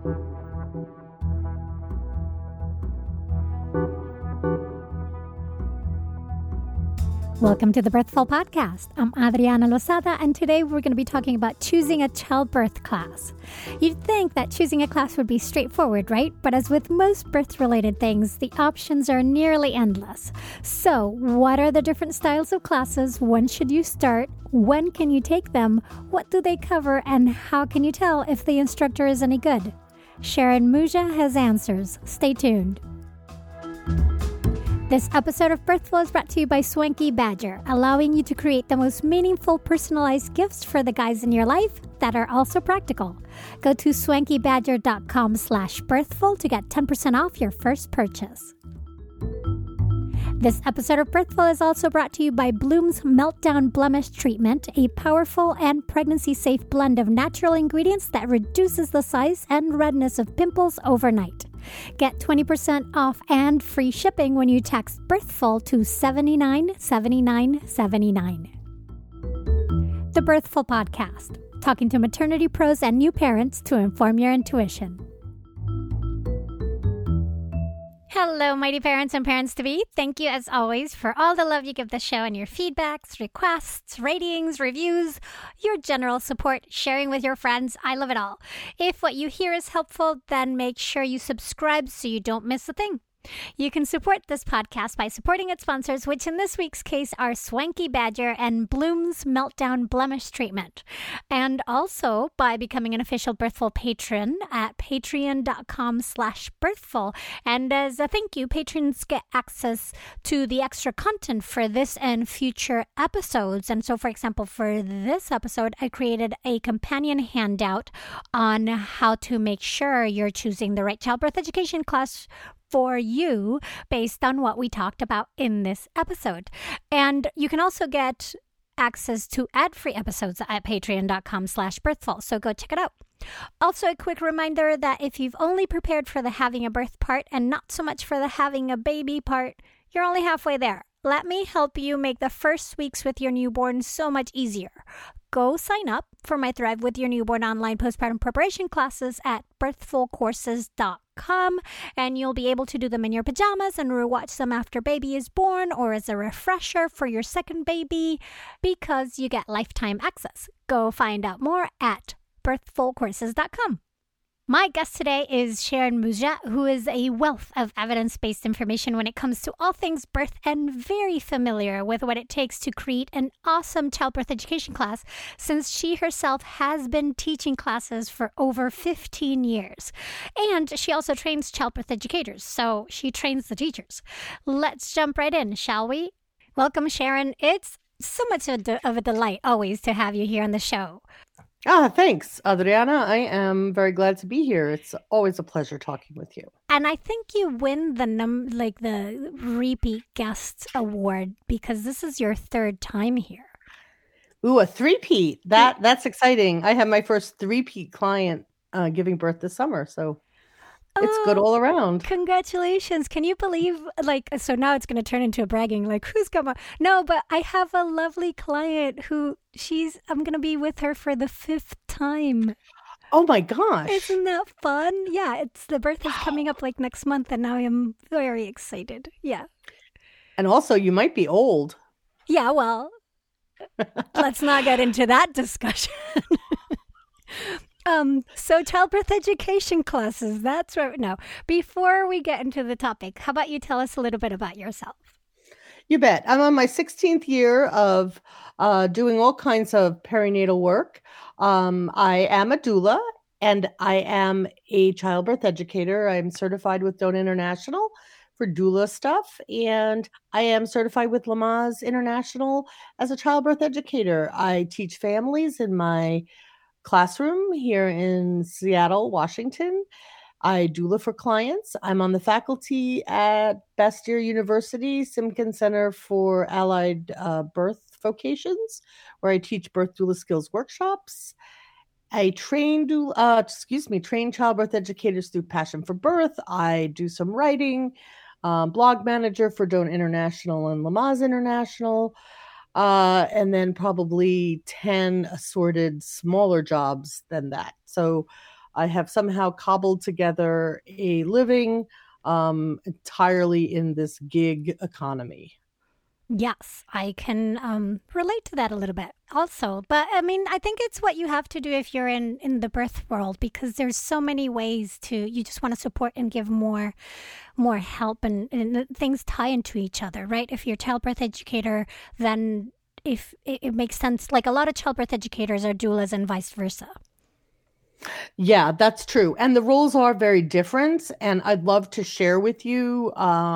Welcome to the Birthful Podcast. I'm Adriana Lozada, and today we're going to be talking about choosing a childbirth class. You'd think that choosing a class would be straightforward, right? But as with most birth-related things, the options are nearly endless. So, what are the different styles of classes? When should you start? When can you take them? What do they cover? And how can you tell if the instructor is any good? Sharon Muja has answers. Stay tuned. This episode of Birthful is brought to you by Swanky Badger, allowing you to create the most meaningful, personalized gifts for the guys in your life that are also practical. Go to swankybadger.com/birthful to get 10% off your first purchase. This episode of Birthful is also brought to you by Bloom's Meltdown Blemish Treatment, a powerful and pregnancy-safe blend of natural ingredients that reduces the size and redness of pimples overnight. Get 20% off and free shipping when you text Birthful to 797979. The Birthful Podcast, talking to maternity pros and new parents to inform your intuition. Hello, mighty parents and parents-to-be. Thank you, as always, for all the love you give the show and your feedbacks, requests, ratings, reviews, your general support, sharing with your friends. I love it all. If what you hear is helpful, then make sure you subscribe so you don't miss a thing. You can support this podcast by supporting its sponsors, which in this week's case are Swanky Badger and Bloom's Meltdown Blemish Treatment. And also by becoming an official Birthful patron at patreon.com/birthful. And as a thank you, patrons get access to the extra content for this and future episodes. And so, for example, for this episode, I created a companion handout on how to make sure you're choosing the right childbirth education class for you based on what we talked about in this episode. And you can also get access to ad-free episodes at patreon.com/birthful. So go check it out. Also, a quick reminder that if you've only prepared for the having a birth part and not so much for the having a baby part, you're only halfway there. Let me help you make the first weeks with your newborn so much easier. Go sign up for my Thrive with Your Newborn online postpartum preparation classes at birthfulcourses.com, and you'll be able to do them in your pajamas and rewatch them after baby is born or as a refresher for your second baby because you get lifetime access. Go find out more at birthfulcourses.com. My guest today is Sharon Muja, who is a wealth of evidence-based information when it comes to all things birth and very familiar with what it takes to create an awesome childbirth education class since she herself has been teaching classes for over 15 years. And she also trains childbirth educators, so she trains the teachers. Let's jump right in, shall we? Welcome, Sharon. It's so much of a delight always to have you here on the show. Thanks, Adriana. I am very glad to be here. It's always a pleasure talking with you. And I think you win the repeat guest award because this is your third time here. Ooh, a three-peat. That's exciting. I have my first three-peat client giving birth this summer, so it's good all around. Congratulations. Can you believe, so now it's going to turn into a bragging, who's come on? No, but I have a lovely client who I'm going to be with her for the fifth time. Oh my gosh. Isn't that fun? Yeah, the birth is coming up next month and now I am very excited. Yeah. And also you might be old. Yeah, well, let's not get into that discussion. So childbirth education classes, that's right. No, before we get into the topic, how about you tell us a little bit about yourself? You bet. I'm on my 16th year of doing all kinds of perinatal work. I am a doula and I am a childbirth educator. I'm certified with Doan International for doula stuff. And I am certified with Lamaze International as a childbirth educator. I teach families in my classroom here in Seattle, Washington. I doula for clients. I'm on the faculty at Bastyr University, Simkin Center for Allied Birth Vocations, where I teach birth doula skills workshops. I train childbirth educators through Passion for Birth. I do some writing, blog manager for Doan International and Lamaze International. And then probably 10 assorted smaller jobs than that. So I have somehow cobbled together a living entirely in this gig economy. Yes, I can relate to that a little bit also. But I mean, I think it's what you have to do if you're in the birth world, because there's so many ways to, you just want to support and give more help, and things tie into each other, right? If you're a childbirth educator, then if it makes sense, like a lot of childbirth educators are doulas and vice versa. Yeah, that's true. And the roles are very different. And I'd love to share with you,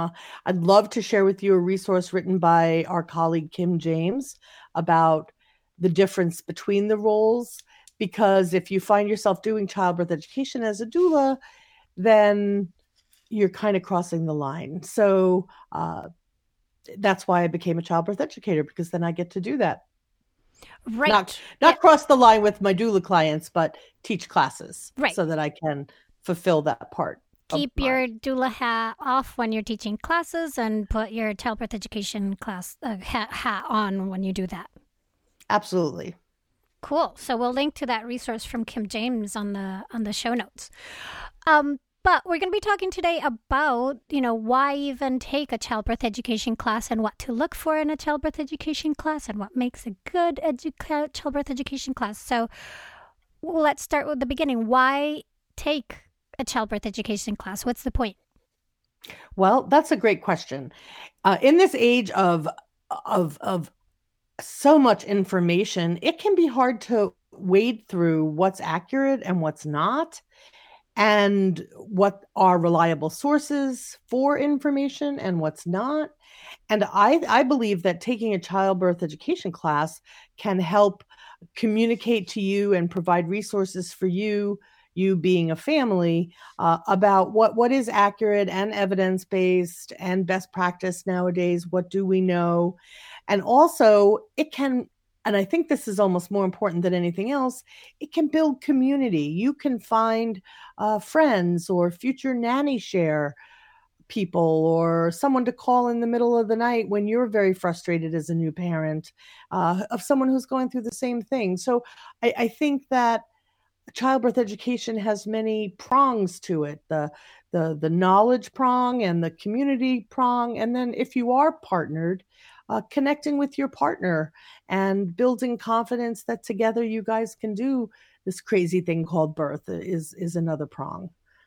a resource written by our colleague Kim James about the difference between the roles. Because if you find yourself doing childbirth education as a doula, then you're kind of crossing the line. So that's why I became a childbirth educator, because then I get to do that. Right. Not cross the line with my doula clients, but teach classes, right, so that I can fulfill that part. Keep your doula hat off when you're teaching classes, and put your childbirth education class hat on when you do that. Absolutely. Cool. So we'll link to that resource from Kim James on the show notes. But we're going to be talking today about, why even take a childbirth education class, and what to look for in a childbirth education class, and what makes a good childbirth education class. So let's start with the beginning. Why take a childbirth education class? What's the point? Well, that's a great question. In this age of so much information, it can be hard to wade through what's accurate and what's not, and what are reliable sources for information and what's not. And I believe that taking a childbirth education class can help communicate to you and provide resources for you being a family, about what is accurate and evidence-based and best practice nowadays. What do we know? And also it can, and I think this is almost more important than anything else, it can build community. You can find friends or future nanny share people, or someone to call in the middle of the night when you're very frustrated as a new parent, of someone who's going through the same thing. So I think that childbirth education has many prongs to it, the knowledge prong and the community prong. And then if you are partnered, connecting with your partner and building confidence that together you guys can do this crazy thing called birth is another prong.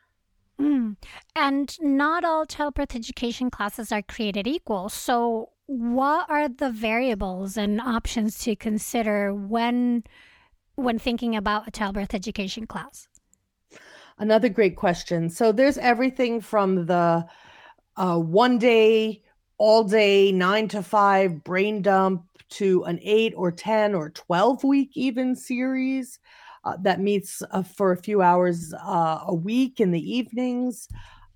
And not all childbirth education classes are created equal. So what are the variables and options to consider when thinking about a childbirth education class? Another great question. So there's everything from the 1 day, all day, 9 to 5 brain dump, to an 8 or 10 or 12 week even series that meets for a few hours a week in the evenings,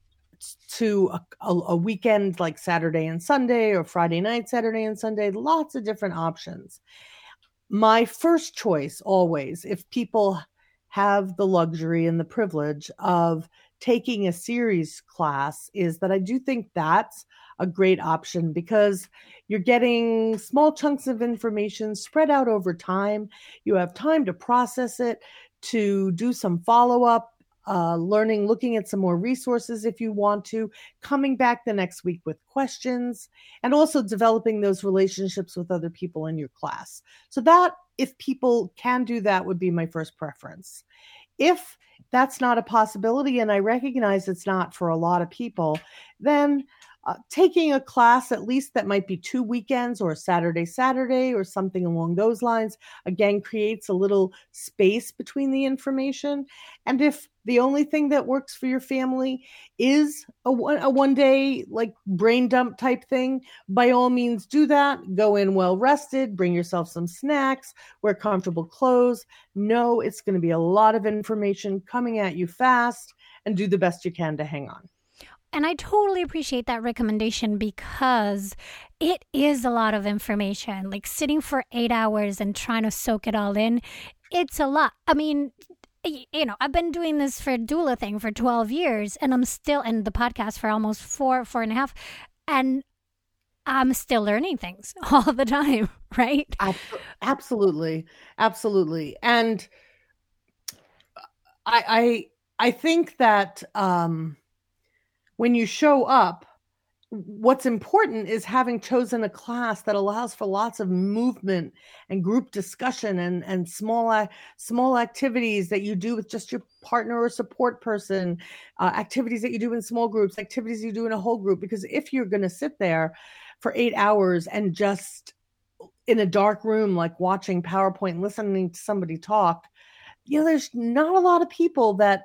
to a weekend like Saturday and Sunday, or Friday night, Saturday and Sunday. Lots of different options. My first choice always, if people have the luxury and the privilege of taking a series class, is that I do think that's a great option, because you're getting small chunks of information spread out over time. You have time to process it, to do some follow-up learning, looking at some more resources if you want to, coming back the next week with questions, and also developing those relationships with other people in your class. So that, if people can do that, would be my first preference. If that's not a possibility, and I recognize it's not for a lot of people, then taking a class at least that might be 2 weekends, or Saturday, or something along those lines, again, creates a little space between the information. And if the only thing that works for your family is a 1 day, like brain dump type thing, by all means do that. Go in well rested, bring yourself some snacks, wear comfortable clothes. Know it's going to be a lot of information coming at you fast, and do the best you can to hang on. And I totally appreciate that recommendation, because it is a lot of information. Like sitting for 8 hours and trying to soak it all in, it's a lot. I mean, I've been doing this for doula thing for 12 years, and I'm still in the podcast for almost four and a half. And I'm still learning things all the time, right? Absolutely. Absolutely. And I think that when you show up, what's important is having chosen a class that allows for lots of movement and group discussion and small activities that you do with just your partner or support person, activities that you do in small groups, activities you do in a whole group. Because if you're going to sit there for 8 hours and just in a dark room, like watching PowerPoint and listening to somebody talk, there's not a lot of people that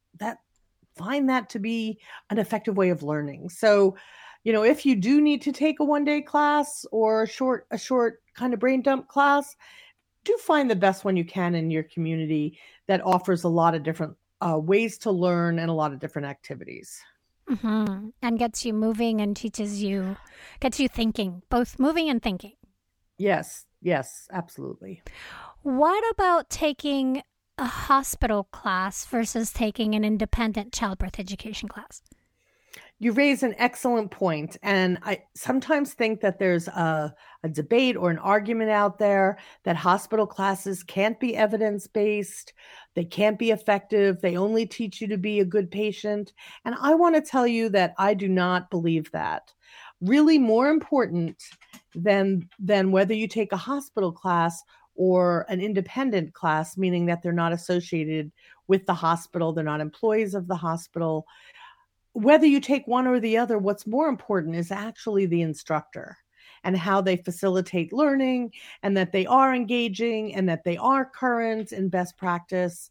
find that to be an effective way of learning. So, if you do need to take a one-day class or a short kind of brain dump class, do find the best one you can in your community that offers a lot of different ways to learn and a lot of different activities. Mm-hmm. And gets you moving and gets you thinking, both moving and thinking. Yes, absolutely. What about taking a hospital class versus taking an independent childbirth education class? You raise an excellent point. And I sometimes think that there's a debate or an argument out there that hospital classes can't be evidence-based. They can't be effective. They only teach you to be a good patient. And I want to tell you that I do not believe that. Really more important than whether you take a hospital class or an independent class, meaning that they're not associated with the hospital, they're not employees of the hospital. Whether you take one or the other, what's more important is actually the instructor and how they facilitate learning, and that they are engaging and that they are current in best practice.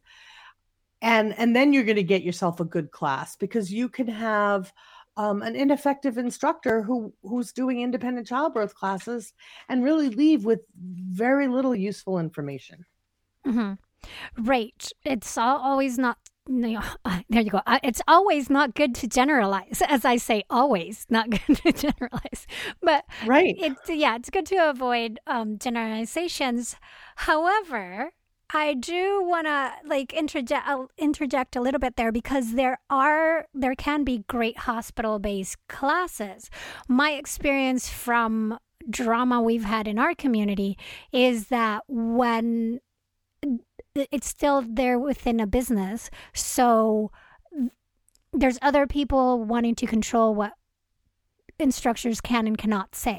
And then you're going to get yourself a good class, because you can have an ineffective instructor who's doing independent childbirth classes and really leave with very little useful information. Mm-hmm. Right. It's always not. There you go. It's always not good to generalize. As I say, always not good to generalize. But right. It's good to avoid generalizations. However, I do want to interject a little bit there, because there can be great hospital-based classes. My experience from drama we've had in our community is that when it's still there within a business, so there's other people wanting to control what instructors can and cannot say.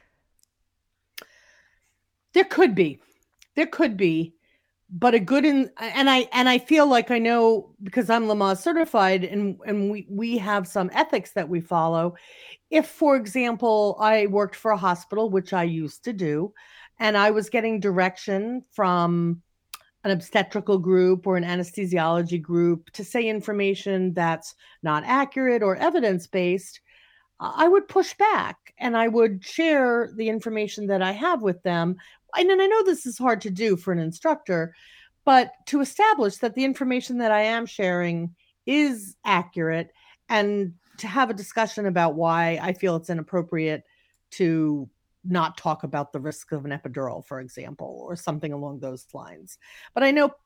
There could be, but a good and I feel like I know, because I'm Lamaze certified, and we have some ethics that we follow. If, for example, I worked for a hospital, which I used to do, and I was getting direction from an obstetrical group or an anesthesiology group to say information that's not accurate or evidence-based, I would push back and I would share the information that I have with them. And I know this is hard to do for an instructor, but to establish that the information that I am sharing is accurate, and to have a discussion about why I feel it's inappropriate to not talk about the risk of an epidural, for example, or something along those lines. But I know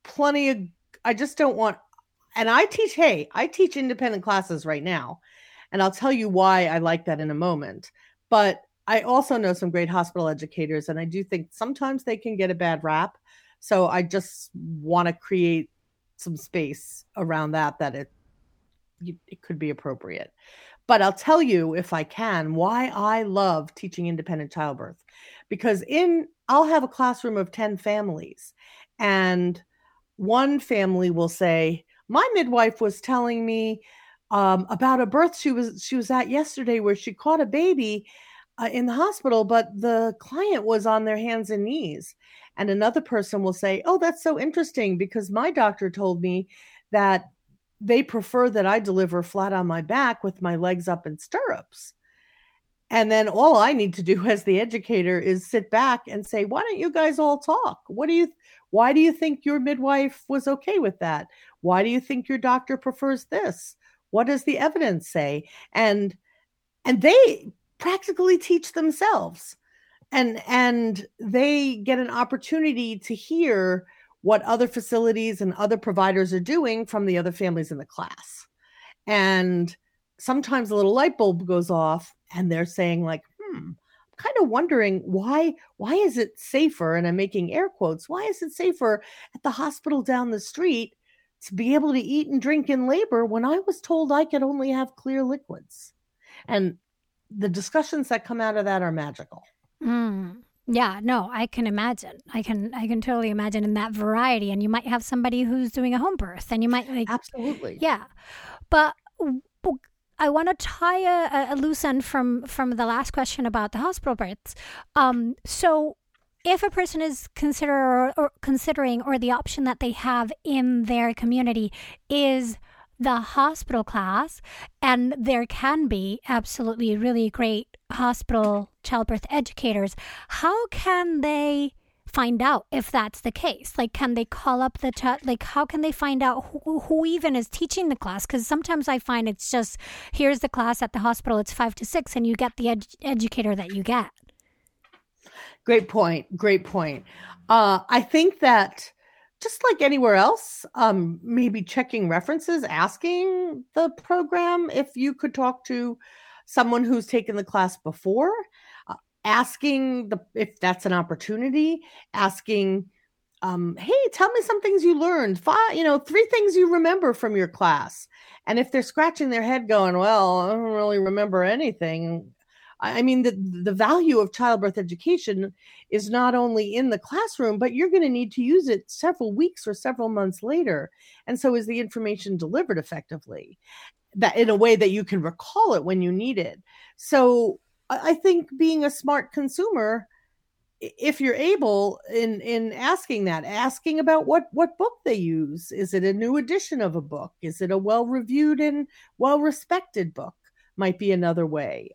I just don't want, and I teach independent classes right now, and I'll tell you why I like that in a moment. But I also know some great hospital educators, and I do think sometimes they can get a bad rap. So I just want to create some space around that it could be appropriate. But I'll tell you, if I can, why I love teaching independent childbirth. Because I'll have a classroom of 10 families, and one family will say, my midwife was telling me about a birth she was at yesterday where she caught a baby in the hospital, but the client was on their hands and knees. And another person will say, oh, that's so interesting, because my doctor told me that they prefer that I deliver flat on my back with my legs up in stirrups. And then all I need to do as the educator is sit back and say, why don't you guys all talk? Why do you think your midwife was okay with that? Why do you think your doctor prefers this? What does the evidence say? And they practically teach themselves, and they get an opportunity to hear what other facilities and other providers are doing from the other families in the class. And sometimes a little light bulb goes off, and they're saying like, I'm kind of wondering why is it safer, and I'm making air quotes, why is it safer at the hospital down the street to be able to eat and drink in labor when I was told I could only have clear liquids. And the discussions that come out of that are magical. Yeah, no, I can imagine. I can totally imagine in that variety. And you might have somebody who's doing a home birth, and you might Absolutely. Yeah, but I want to tie a loose end from the last question about the hospital births. So if a person is considering, or the option that they have in their community is the hospital class, and there can be absolutely really great hospital childbirth educators, how can they find out if that's the case? Like, can they call up how can they find out who even is teaching the class? Because sometimes I find it's just, here's the class at the hospital, it's 5 to 6, and you get the educator that you get. Great point. I think that just like anywhere else, maybe checking references, asking the program if you could talk to someone who's taken the class before, asking if that's an opportunity, asking, hey, tell me some things you learned, 3 things you remember from your class. And if they're scratching their head going, well, I don't really remember anything. I mean, the value of childbirth education is not only in the classroom, but you're going to need to use it several weeks or several months later. And so is the information delivered effectively, that in a way that you can recall it when you need it. So I think being a smart consumer, if you're able, in asking about what book they use. Is it a new edition of a book? Is it a well-reviewed and well-respected book? Might be another way.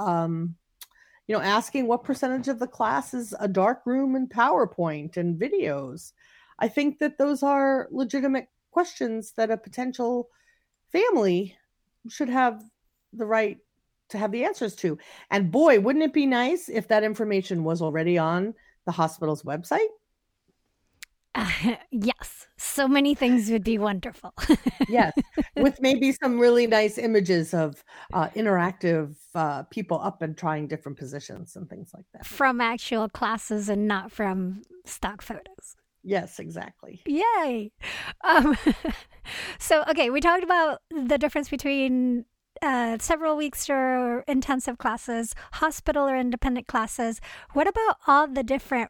Asking what percentage of the class is a dark room and PowerPoint and videos. I think that those are legitimate questions that a potential family should have the right to have the answers to. And boy, wouldn't it be nice if that information was already on the hospital's website? Yes, so many things would be wonderful. Yes, with maybe some really nice images of interactive people up and trying different positions and things like that. From actual classes and not from stock photos. Yes, exactly. Yay. So, okay, we talked about the difference between several weeks or intensive classes, hospital or independent classes. What about all the different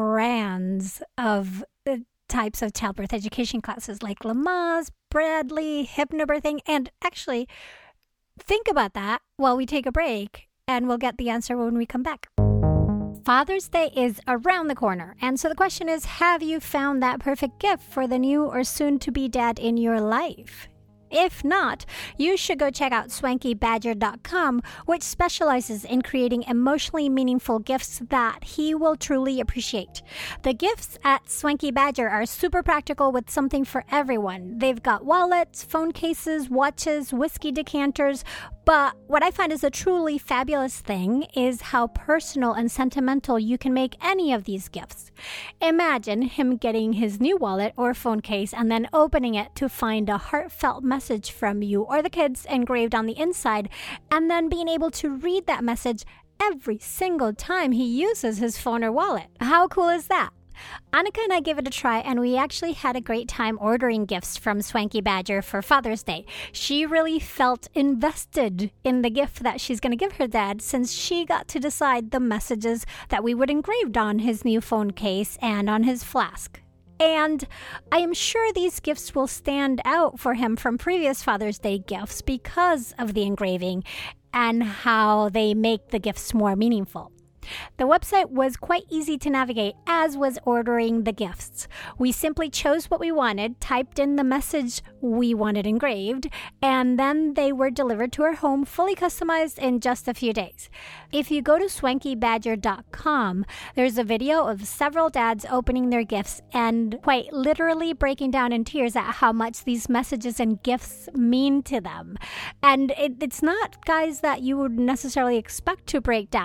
brands of types of childbirth education classes, like Lamaze, Bradley, hypnobirthing? And actually, think about that while we take a break, and we'll get the answer when we come back. Father's Day is around the corner, and so the question is, have you found that perfect gift for the new or soon-to-be dad in your life? If not, you should go check out SwankyBadger.com, which specializes in creating emotionally meaningful gifts that he will truly appreciate. The gifts at Swanky Badger are super practical with something for everyone. They've got wallets, phone cases, watches, whiskey decanters. But what I find is a truly fabulous thing is how personal and sentimental you can make any of these gifts. Imagine him getting his new wallet or phone case and then opening it to find a heartfelt message from you or the kids engraved on the inside, and then being able to read that message every single time he uses his phone or wallet. How cool is that? Annika and I gave it a try, and we actually had a great time ordering gifts from Swanky Badger for Father's Day. She really felt invested in the gift that she's going to give her dad, since she got to decide the messages that we would engrave on his new phone case and on his flask. And I am sure these gifts will stand out for him from previous Father's Day gifts because of the engraving and how they make the gifts more meaningful. The website was quite easy to navigate, as was ordering the gifts. We simply chose what we wanted, typed in the message we wanted engraved, and then they were delivered to our home, fully customized in just a few days. If you go to SwankyBadger.com, there's a video of several dads opening their gifts and quite literally breaking down in tears at how much these messages and gifts mean to them. And it's not guys that you would necessarily expect to break down.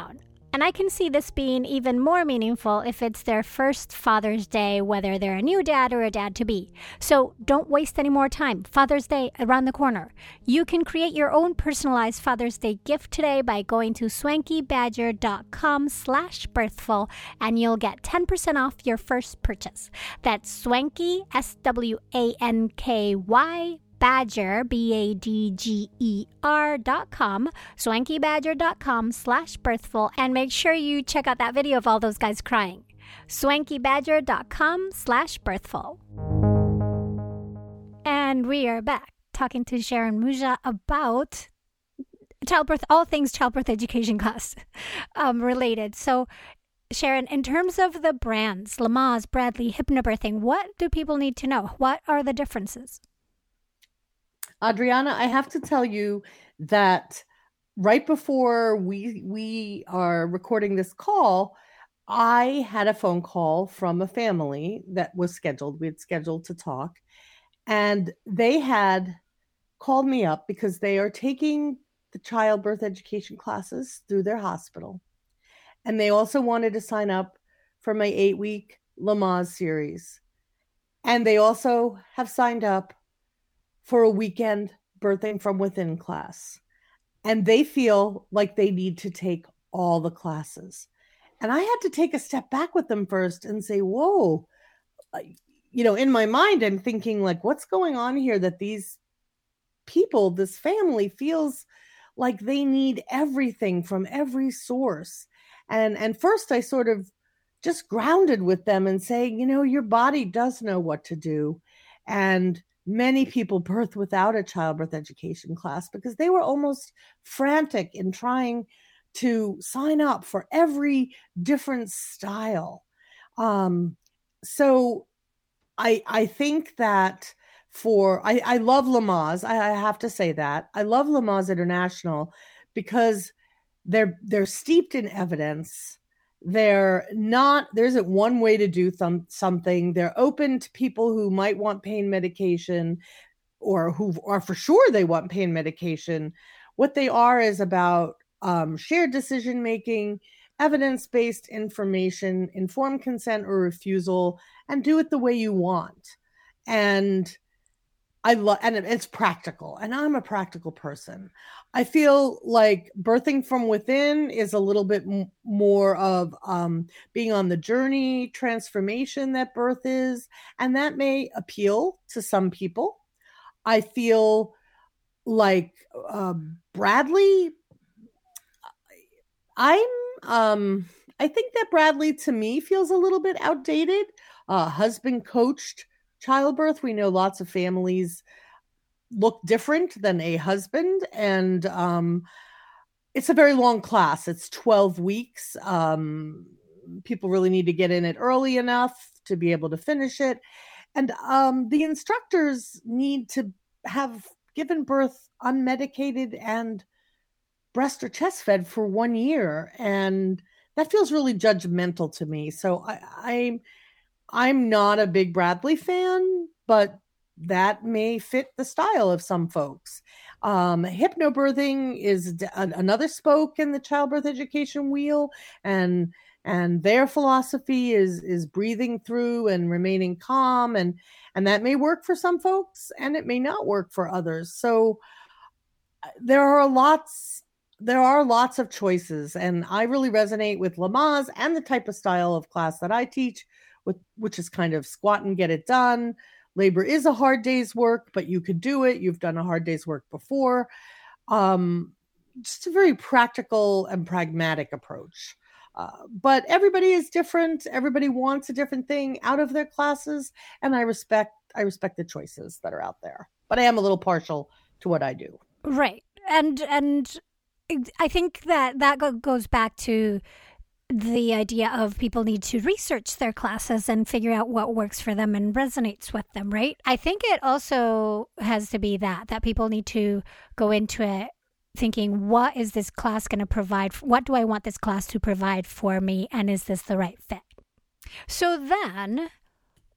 And I can see this being even more meaningful if it's their first Father's Day, whether they're a new dad or a dad-to-be. So don't waste any more time. Father's Day around the corner. You can create your own personalized Father's Day gift today by going to swankybadger.com/birthful, and you'll get 10% off your first purchase. That's Swanky, SWANKY, Badger, BADGER.com, swankybadger.com/birthful, and make sure you check out that video of all those guys crying. swankybadger.com/birthful. And we are back talking to Sharon Muja about childbirth, all things childbirth education class related. So Sharon, in terms of the brands, Lamaze, Bradley, Hypnobirthing, what do people need to know? What are the differences? Adriana, I have to tell you that right before we are recording this call, I had a phone call from a family that was scheduled. We had scheduled to talk, and they had called me up because they are taking the childbirth education classes through their hospital. And they also wanted to sign up for my 8-week Lamaze series. And they also have signed up for a weekend Birthing from Within class. And they feel like they need to take all the classes. And I had to take a step back with them first and say, whoa, in my mind, I'm thinking like, what's going on here that these people, this family feels like they need everything from every source. And first I sort of just grounded with them and saying, your body does know what to do. And many people birth without a childbirth education class because they were almost frantic in trying to sign up for every different style. So I think that I love Lamaze. I have to say that. I love Lamaze International because they're steeped in evidence. There isn't one way to do something. They're open to people who might want pain medication or who are for sure they want pain medication. What they are is about shared decision-making, evidence-based information, informed consent or refusal, and do it the way you want. And and it's practical, and I'm a practical person. I feel like Birthing from Within is a little bit more of being on the journey, transformation that birth is, and that may appeal to some people. I feel like Bradley, I think that Bradley to me feels a little bit outdated. Husband coached childbirth. We know lots of families look different than a husband, and it's a very long class. It's 12 weeks. People really need to get in it early enough to be able to finish it. And the instructors need to have given birth unmedicated and breast or chest fed for 1 year. And that feels really judgmental to me. So I'm not a big Bradley fan, but that may fit the style of some folks. Hypnobirthing is another spoke in the childbirth education wheel, and their philosophy is breathing through and remaining calm, and that may work for some folks, and it may not work for others. So there are lots of choices, and I really resonate with Lamaze and the type of style of class that I teach, which is kind of squat and get it done. Labor is a hard day's work, but you could do it. You've done a hard day's work before. Just a very practical and pragmatic approach. But everybody is different. Everybody wants a different thing out of their classes, and I respect the choices that are out there. But I am a little partial to what I do. Right, and I think that goes back to the idea of people need to research their classes and figure out what works for them and resonates with them, right? I think it also has to be that people need to go into it thinking, what is this class going to provide? What do I want this class to provide for me? And is this the right fit? So then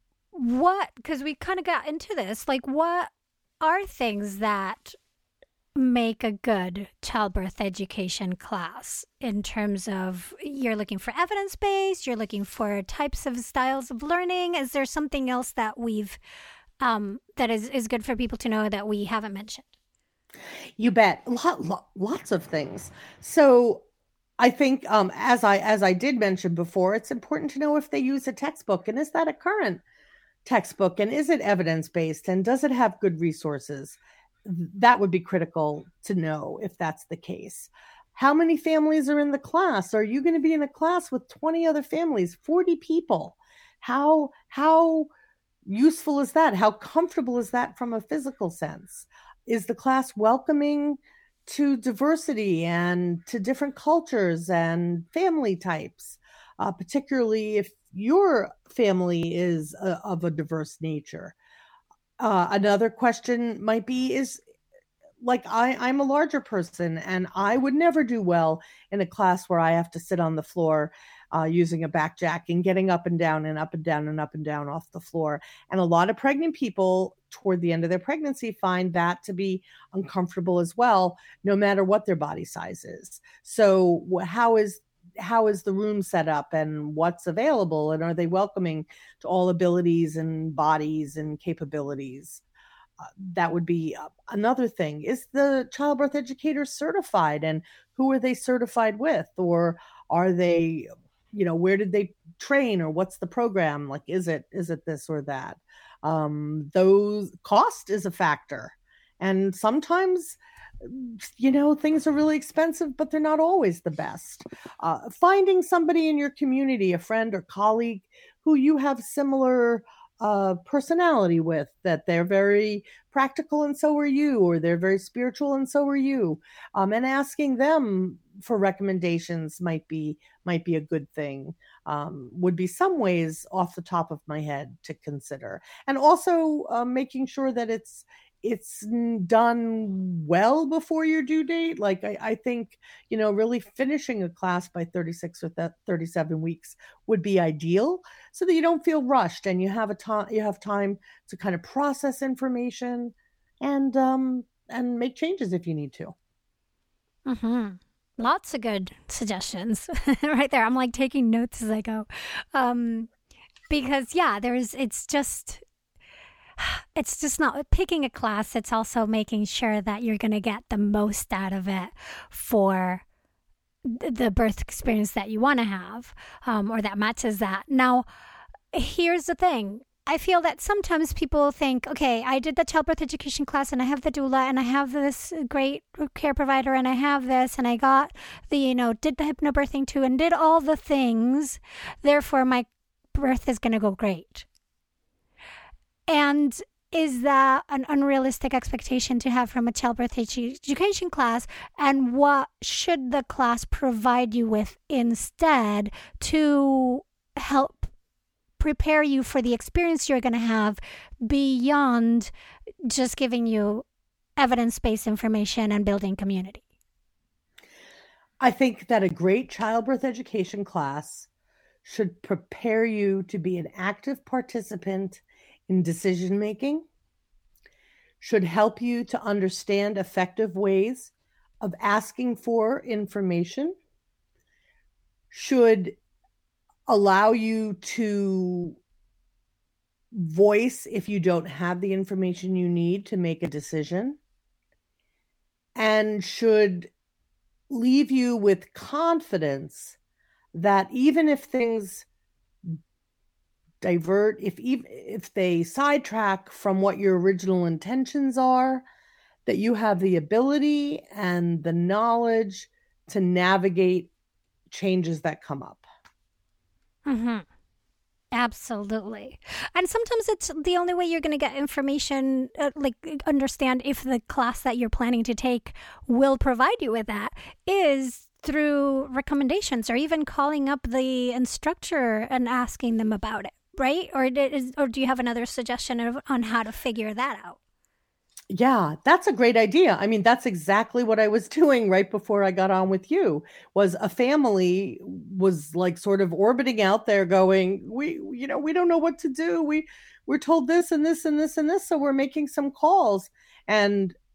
because we kind of got into this, like what are things that make a good childbirth education class in terms of you're looking for evidence-based, you're looking for types of styles of learning? Is there something else that we've that is good for people to know that we haven't mentioned? You bet. Lots of things. So I think, as I did mention before, it's important to know if they use a textbook, and is that a current textbook, and is it evidence based, and does it have good resources? That would be critical to know if that's the case. How many families are in the class? Are you going to be in a class with 20 other families, 40 people? How useful is that? How comfortable is that from a physical sense? Is the class welcoming to diversity and to different cultures and family types, particularly if your family is of a diverse nature? Another question might be is, like, I'm a larger person and I would never do well in a class where I have to sit on the floor using a back jack and getting up and down and up and down and up and down off the floor. And a lot of pregnant people toward the end of their pregnancy find that to be uncomfortable as well, no matter what their body size is. So how is the room set up, and what's available, and are they welcoming to all abilities and bodies and capabilities? That would be another thing. Is the childbirth educator certified, and who are they certified with? Or are they, where did they train, or what's the program? Like, is it this or that? Those cost is a factor. And sometimes, things are really expensive, but they're not always the best. Finding somebody in your community, a friend or colleague who you have similar personality with, that they're very practical and so are you, or they're very spiritual and so are you, and asking them for recommendations might be a good thing. Would be some ways off the top of my head to consider. And also making sure that it's done well before your due date. Like, I think, really finishing a class by 36 or 37 weeks would be ideal, so that you don't feel rushed and you have time to kind of process information and make changes if you need to. Mm-hmm. Lots of good suggestions right there. I'm like taking notes as I go. Because it's just not picking a class. It's also making sure that you're going to get the most out of it for the birth experience that you want to have, or that matches that. Now, here's the thing. I feel that sometimes people think, okay, I did the childbirth education class and I have the doula and I have this great care provider and I have this and I got the, did the hypnobirthing too and did all the things. Therefore, my birth is going to go great. And is that an unrealistic expectation to have from a childbirth education class? And what should the class provide you with instead to help prepare you for the experience you're going to have, beyond just giving you evidence-based information and building community? I think that a great childbirth education class should prepare you to be an active participant in decision making, should help you to understand effective ways of asking for information, should allow you to voice if you don't have the information you need to make a decision, and should leave you with confidence that even if things divert, if they sidetrack from what your original intentions are, that you have the ability and the knowledge to navigate changes that come up. Mm-hmm. Absolutely. And sometimes it's the only way you're going to get information, understand if the class that you're planning to take will provide you with that, is through recommendations or even calling up the instructor and asking them about it, right? Or do you have another suggestion on how to figure that out? Yeah, that's a great idea. I mean, that's exactly what I was doing right before I got on with you. Was a family was like sort of orbiting out there going, we don't know what to do. We're told this and this and this and this, so we're making some calls. And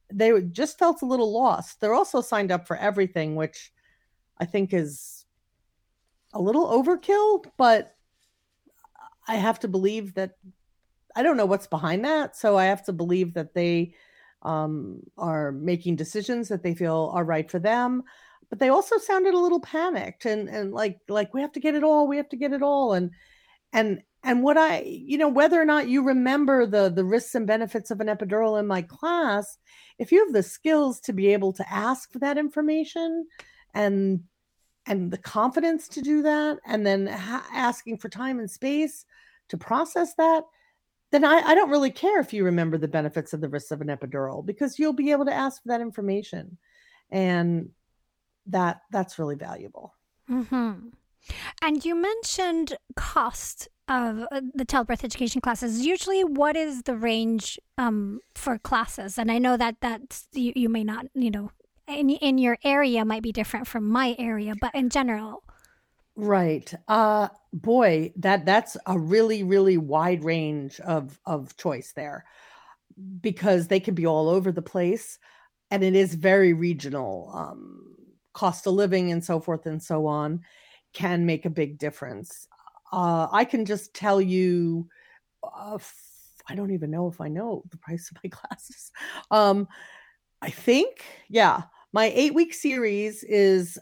they just felt a little lost. They're also signed up for everything, which I think is a little overkill, but I have to believe that I don't know what's behind that. So I have to believe that they are making decisions that they feel are right for them. But they also sounded a little panicked and like we have to get it all. We have to get it all. And what whether or not you remember the risks and benefits of an epidural in my class, if you have the skills to be able to ask for that information and the confidence to do that, and then asking for time and space to process that, then I don't really care if you remember the benefits of the risks of an epidural, because you'll be able to ask for that information. And that's really valuable. Mm-hmm. And you mentioned cost of the childbirth education classes. Usually, what is the range for classes? And I know that's you may not, in your area might be different from my area, but in general. Right. Boy, that's a really, really wide range of choice there, because they can be all over the place, and it is very regional. Cost of living and so forth and so on can make a big difference. I can just tell you, I don't even know if I know the price of my classes. I think, my 8-week series is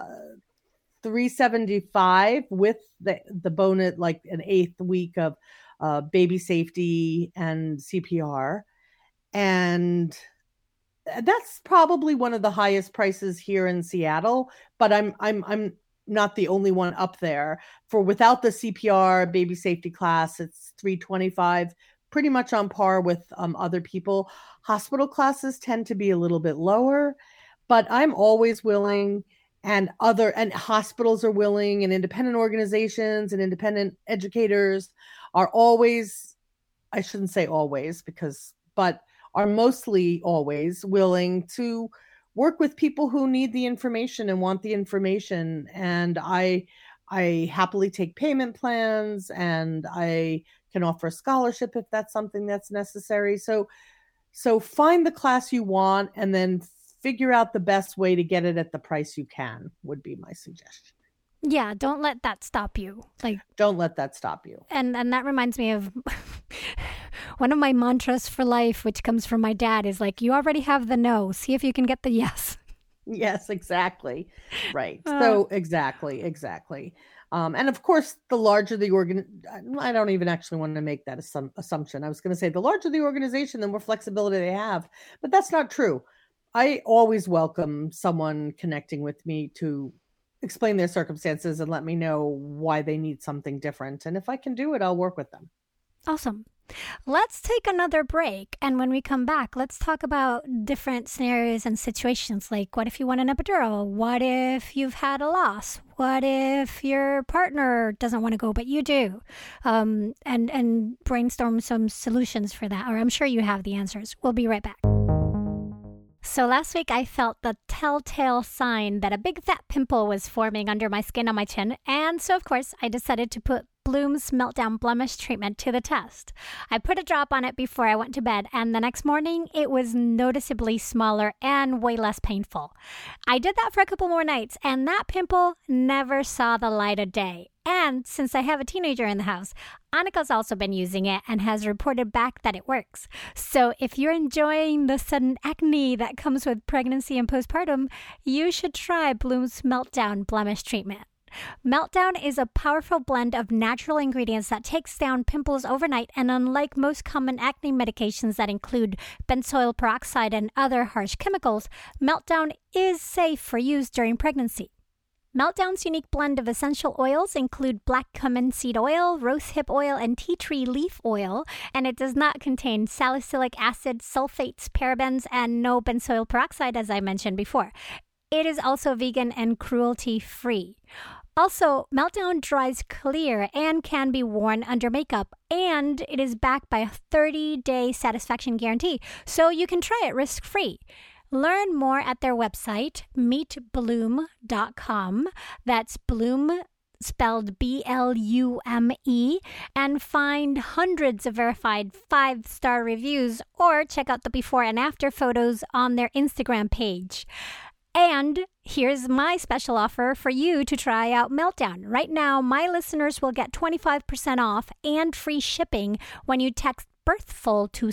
$375 with the bonus, like an 8th week of baby safety and CPR, and that's probably one of the highest prices here in Seattle. But I'm not the only one up there. For without the CPR baby safety class, it's $325, pretty much on par with other people. Hospital classes tend to be a little bit lower, but I'm always willing, and hospitals are willing, and independent organizations and independent educators are always, I shouldn't say always, but are mostly always willing to work with people who need the information and want the information. And I happily take payment plans, and I can offer a scholarship if that's something that's necessary. So find the class you want, and then figure out the best way to get it at the price you can, would be my suggestion. Yeah, don't let that stop you. Don't let that stop you. And that reminds me of one of my mantras for life, which comes from my dad, is you already have the no. See if you can get the yes. Yes, exactly. Right. So exactly. And of course, the larger the I don't even actually want to make that assumption. I was going to say the larger the organization, the more flexibility they have, but that's not true. I always welcome someone connecting with me to explain their circumstances and let me know why they need something different. And if I can do it, I'll work with them. Awesome. Let's take another break. And when we come back, let's talk about different scenarios and situations. Like, what if you want an epidural? What if you've had a loss? What if your partner doesn't want to go, but you do? And brainstorm some solutions for that. Or I'm sure you have the answers. We'll be right back. So last week I felt the telltale sign that a big fat pimple was forming under my skin on my chin, and so of course I decided to put Bloom's Meltdown Blemish Treatment to the test. I put a drop on it before I went to bed, and the next morning it was noticeably smaller and way less painful. I did that for a couple more nights, and that pimple never saw the light of day. And since I have a teenager in the house, Annika's also been using it and has reported back that it works. So if you're enjoying the sudden acne that comes with pregnancy and postpartum, you should try Bloom's Meltdown Blemish Treatment. Meltdown is a powerful blend of natural ingredients that takes down pimples overnight, and unlike most common acne medications that include benzoyl peroxide and other harsh chemicals, Meltdown is safe for use during pregnancy. Meltdown's unique blend of essential oils include black cumin seed oil, rosehip oil, and tea tree leaf oil, and it does not contain salicylic acid, sulfates, parabens, and no benzoyl peroxide, as I mentioned before. It is also vegan and cruelty-free. Also, Meltdown dries clear and can be worn under makeup, and it is backed by a 30-day satisfaction guarantee, so you can try it risk-free. Learn more at their website, meetbloom.com. That's Bloom spelled BLUME, and find hundreds of verified 5-star reviews, or check out the before and after photos on their Instagram page. And here's my special offer for you to try out Meltdown. Right now, my listeners will get 25% off and free shipping when you text Birthful to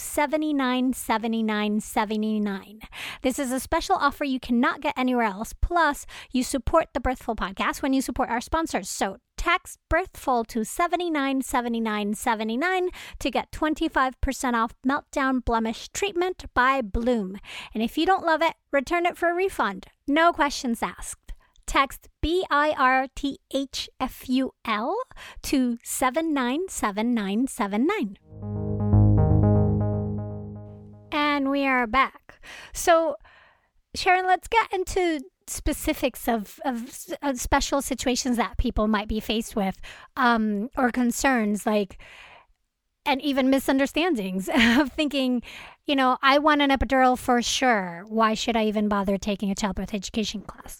797979. This is a special offer you cannot get anywhere else. Plus, you support the Birthful podcast when you support our sponsors. So text Birthful to 797979 to get 25% off Meltdown Blemish Treatment by Bloom. And if you don't love it, return it for a refund. No questions asked. Text BIRTHFUL to 797979. And we are back. So, Sharon, let's get into specifics of special situations that people might be faced with, or concerns, like, and even misunderstandings of thinking, I want an epidural for sure. Why should I even bother taking a childbirth education class?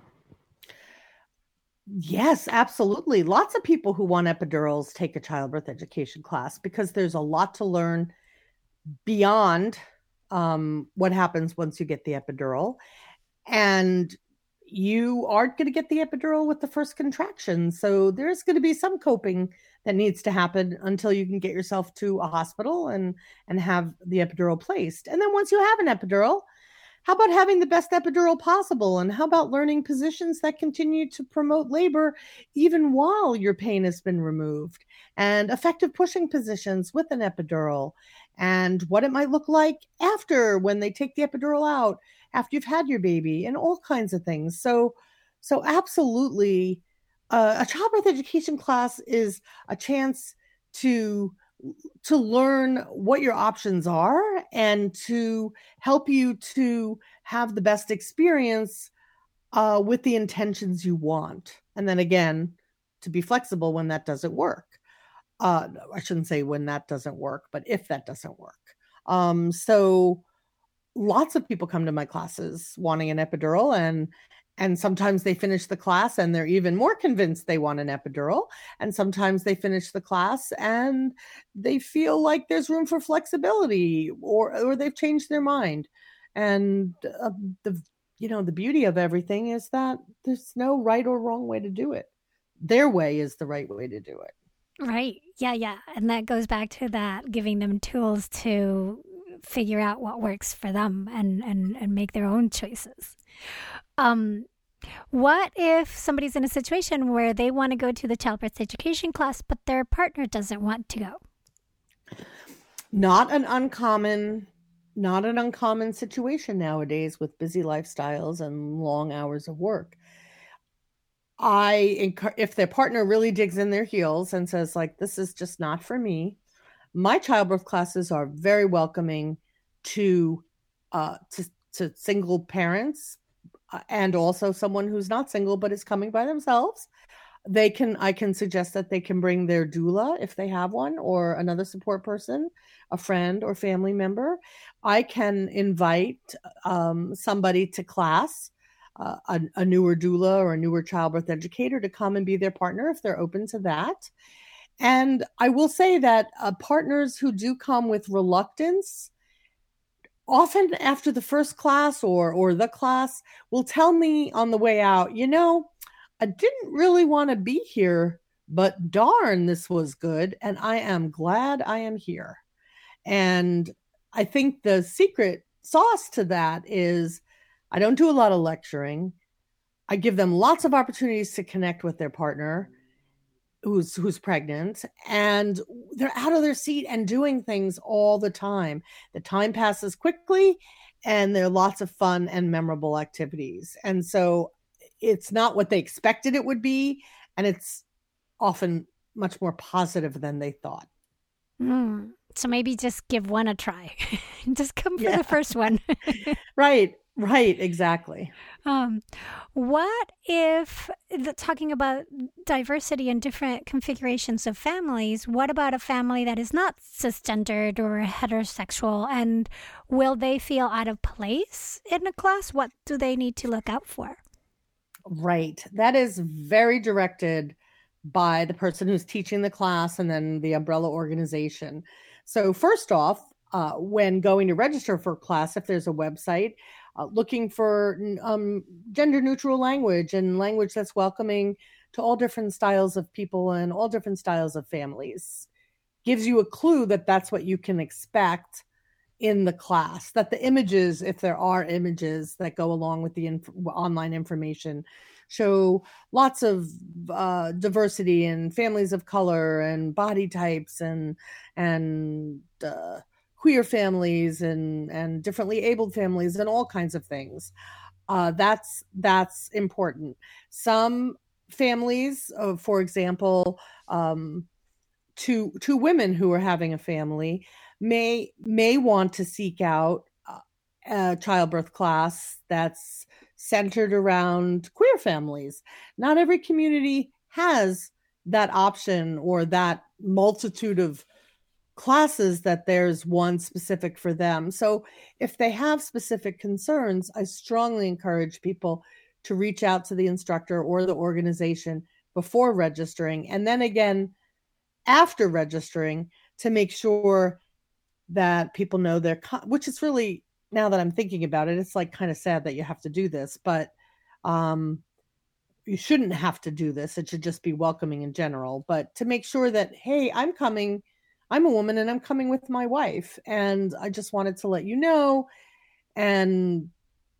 Yes, absolutely. Lots of people who want epidurals take a childbirth education class because there's a lot to learn beyond what happens once you get the epidural. And you aren't going to get the epidural with the first contraction. So there's going to be some coping that needs to happen until you can get yourself to a hospital and have the epidural placed. And then once you have an epidural, how about having the best epidural possible? And how about learning positions that continue to promote labor even while your pain has been removed? And effective pushing positions with an epidural, and what it might look like after, when they take the epidural out, after you've had your baby, and all kinds of things. So absolutely, a childbirth education class is a chance to learn what your options are and to help you to have the best experience with the intentions you want. And then again, to be flexible when that doesn't work. I shouldn't say when that doesn't work, but if that doesn't work. So lots of people come to my classes wanting an epidural, and sometimes they finish the class and they're even more convinced they want an epidural. And sometimes they finish the class and they feel like there's room for flexibility, or they've changed their mind. And the beauty of everything is that there's no right or wrong way to do it. Their way is the right way to do it. Right. Yeah. And that goes back to that, giving them tools to figure out what works for them and make their own choices. What if somebody's in a situation where they want to go to the childbirth education class, but their partner doesn't want to go? Not an uncommon situation nowadays with busy lifestyles and long hours of work. If their partner really digs in their heels and says, like, this is just not for me, my childbirth classes are very welcoming to single parents, and also someone who's not single but is coming by themselves. I can suggest that they can bring their doula if they have one, or another support person, a friend or family member. I can invite somebody to class, a newer doula or a newer childbirth educator, to come and be their partner if they're open to that. And I will say that partners who do come with reluctance, often after the first class or the class, will tell me on the way out, I didn't really want to be here, but darn, this was good. And I am glad I am here. And I think the secret sauce to that is I don't do a lot of lecturing. I give them lots of opportunities to connect with their partner who's pregnant, and they're out of their seat and doing things all the time. The time passes quickly, and there are lots of fun and memorable activities. And so it's not what they expected it would be, and it's often much more positive than they thought. So maybe just give one a try. Just come for the first one. Right, exactly. What if, talking about diversity and different configurations of families, what about a family that is not cisgendered or heterosexual, and will they feel out of place in a class? What do they need to look out for? Right. That is very directed by the person who's teaching the class and then the umbrella organization. So first off, when going to register for a class, if there's a website, looking for gender neutral language and language that's welcoming to all different styles of people and all different styles of families gives you a clue that that's what you can expect in the class, that the images, if there are images that go along with the online information, show lots of diversity and families of color and body types and queer families and differently abled families and all kinds of things. That's important. Some families, for example, two women who are having a family may want to seek out a childbirth class that's centered around queer families. Not every community has that option or that multitude of classes that there's one specific for them. So if they have specific concerns, I strongly encourage people to reach out to the instructor or the organization before registering, and then again after registering, to make sure that people know which is really, now that I'm thinking about it, it's like kind of sad that you have to do this, but you shouldn't have to do this. It should just be welcoming in general, but to make sure that, hey, I'm a woman and I'm coming with my wife, and I just wanted to let you know, and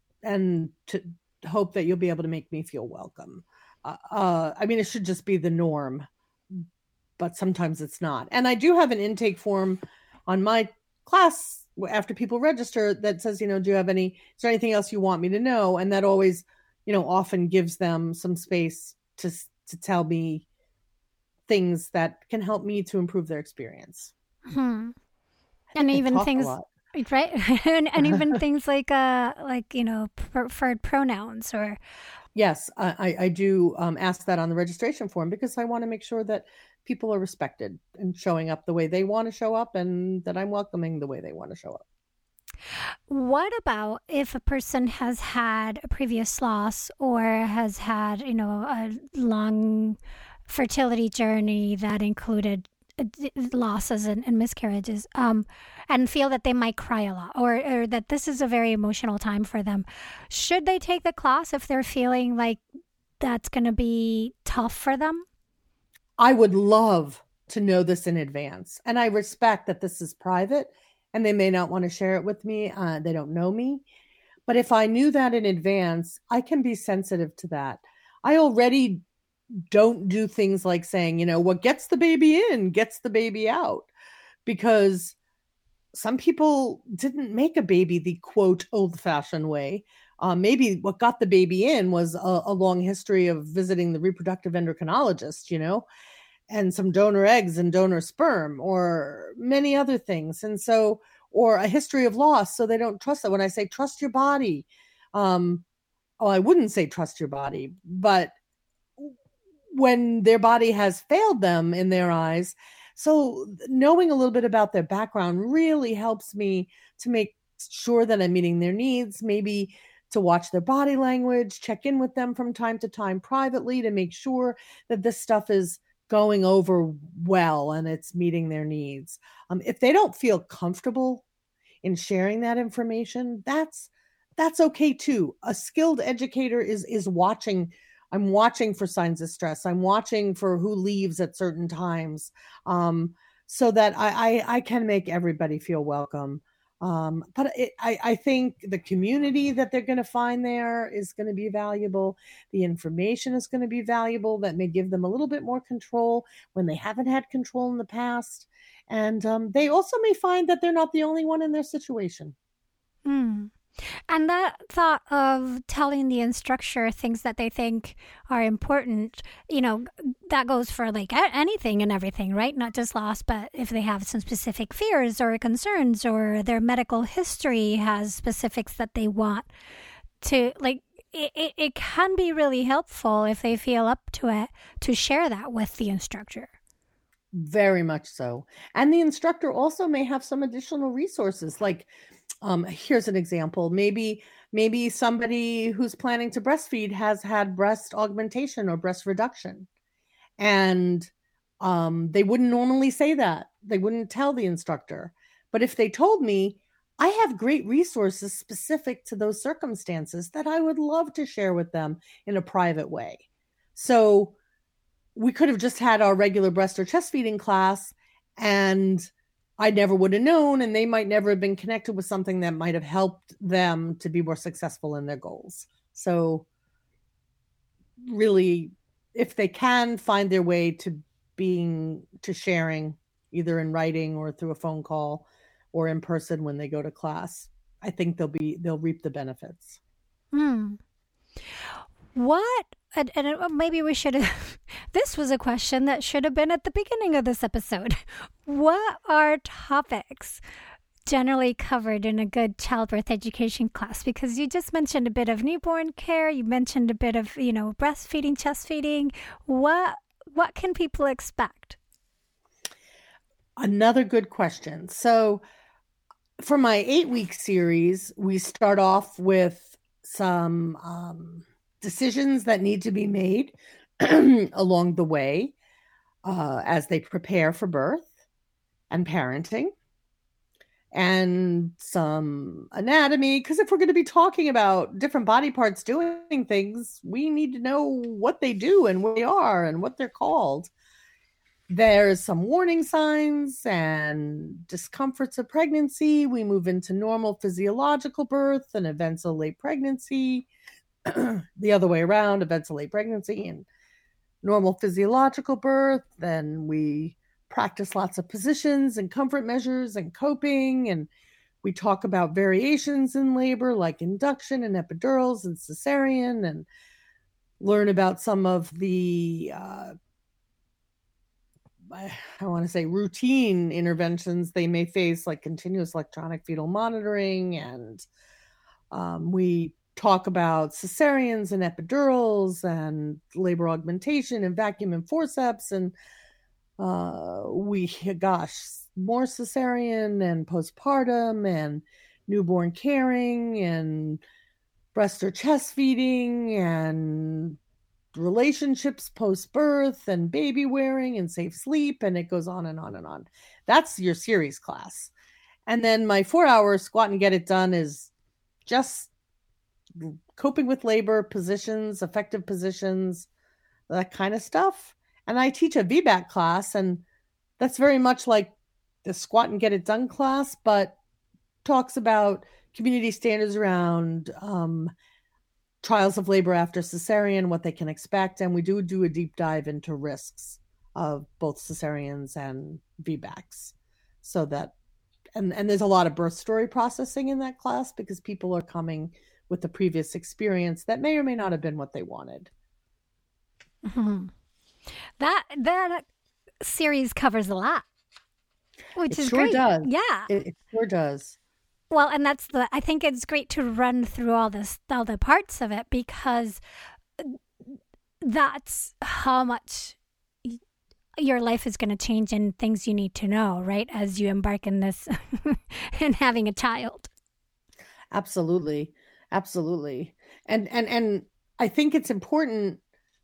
to hope that you'll be able to make me feel welcome. I mean, it should just be the norm, but sometimes it's not. And I do have an intake form on my class after people register that says, is there anything else you want me to know? And that always, often gives them some space to tell me things that can help me to improve their experience. And even things, right? and even things like preferred pronouns or. Yes, I do ask that on the registration form, because I want to make sure that people are respected and showing up the way they want to show up, and that I'm welcoming the way they want to show up. What about if a person has had a previous loss or has had, a long fertility journey that included losses and miscarriages, and feel that they might cry a lot, or that this is a very emotional time for them? Should they take the class if they're feeling like that's going to be tough for them? I would love to know this in advance. And I respect that this is private and they may not want to share it with me. They don't know me. But if I knew that in advance, I can be sensitive to that. I already don't do things like saying, what gets the baby in gets the baby out, because some people didn't make a baby the quote old-fashioned way. Maybe what got the baby in was a long history of visiting the reproductive endocrinologist, and some donor eggs and donor sperm, or many other things. And so, or a history of loss, so they don't trust that. When I say trust your body, I wouldn't say trust your body, but when their body has failed them in their eyes. So knowing a little bit about their background really helps me to make sure that I'm meeting their needs, maybe to watch their body language, check in with them from time to time privately to make sure that this stuff is going over well and it's meeting their needs. If they don't feel comfortable in sharing that information, that's okay too. A skilled educator is watching. I'm watching for signs of stress. I'm watching for who leaves at certain times, so that I can make everybody feel welcome. But I think the community that they're going to find there is going to be valuable. The information is going to be valuable that may give them a little bit more control when they haven't had control in the past. And they also may find that they're not the only one in their situation. And that thought of telling the instructor things that they think are important, that goes for like anything and everything, right? Not just loss, but if they have some specific fears or concerns, or their medical history has specifics that they want to, like, it can be really helpful if they feel up to it to share that with the instructor. Very much so. And the instructor also may have some additional resources. Like, here's an example. Maybe somebody who's planning to breastfeed has had breast augmentation or breast reduction. And they wouldn't normally say that. They wouldn't tell the instructor. But if they told me, I have great resources specific to those circumstances that I would love to share with them in a private way. So we could have just had our regular breast or chest feeding class, and I never would have known, and they might never have been connected with something that might have helped them to be more successful in their goals. So really, if they can find their way to sharing, either in writing or through a phone call or in person when they go to class, I think they'll reap the benefits. What, and maybe we should have, this was a question that should have been at the beginning of this episode. What are topics generally covered in a good childbirth education class? Because you just mentioned a bit of newborn care, you mentioned a bit of, breastfeeding, chest feeding. What can people expect? Another good question. So for my 8-week series, we start off with some decisions that need to be made along the way as they prepare for birth and parenting, and some anatomy, because if we're going to be talking about different body parts doing things, we need to know what they do and where they are and what they're called. There's some warning signs and discomforts of pregnancy. We move into normal physiological birth and events of late pregnancy. The other way around, events of late pregnancy and normal physiological birth. Then we practice lots of positions and comfort measures and coping. And we talk about variations in labor like induction and epidurals and cesarean, and learn about some of the I want to say routine interventions they may face, like continuous electronic fetal monitoring. And we talk about cesareans and epidurals and labor augmentation and vacuum and forceps. And more cesarean and postpartum and newborn caring and breast or chest feeding and relationships post-birth and baby wearing and safe sleep, and it goes on and on and on. That's your series class. And then my 4-hour squat and get it done is just coping with labor, positions, effective positions, that kind of stuff. And I teach a VBAC class, and that's very much like the squat and get it done class, but talks about community standards around trials of labor after cesarean, what they can expect. And we do a deep dive into risks of both cesareans and VBACs. So that, and there's a lot of birth story processing in that class, because people are coming with the previous experience that may or may not have been what they wanted. Mm-hmm. That series covers a lot, which is sure great. Does. Yeah, it sure does. Well, and I think it's great to run through all the parts of it, because that's how much your life is going to change and things you need to know, right? As you embark in this and having a child. Absolutely. Absolutely. And I think it's important.